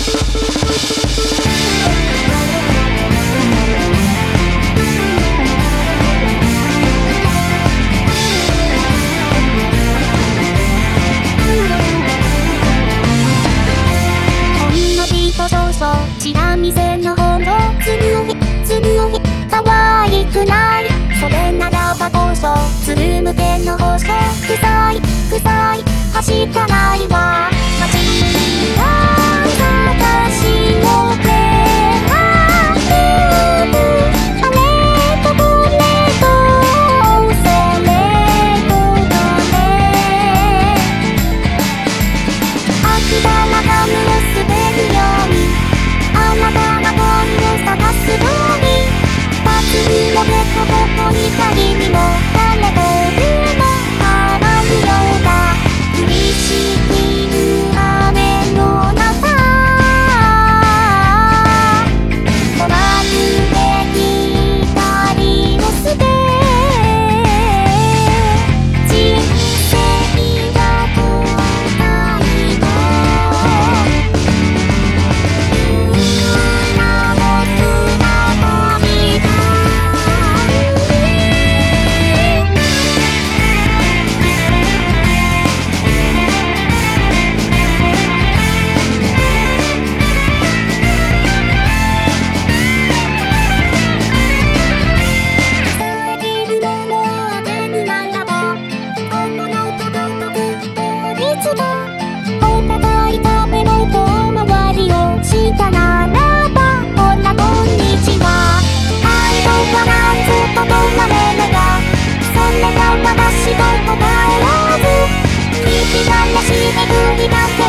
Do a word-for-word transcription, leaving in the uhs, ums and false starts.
チラ見せのほんのつぶひつぶひ可愛くない。それならばこそつるむけの放送臭い臭いはしたないわ。間違い探しをてあるあれとこれとそれとどれ飽きたらガムを捨てるようにあなたが本を探すようにパズルをペコペコに仮にも誰というも変わるようだ。降りしきる雨の中止まるべき光を捨て人生が答えのお互い食べろと周りをしたならばほらこんにちは。愛とはなんずっと止まれながそれが私と答えらず君がらしめくりだけ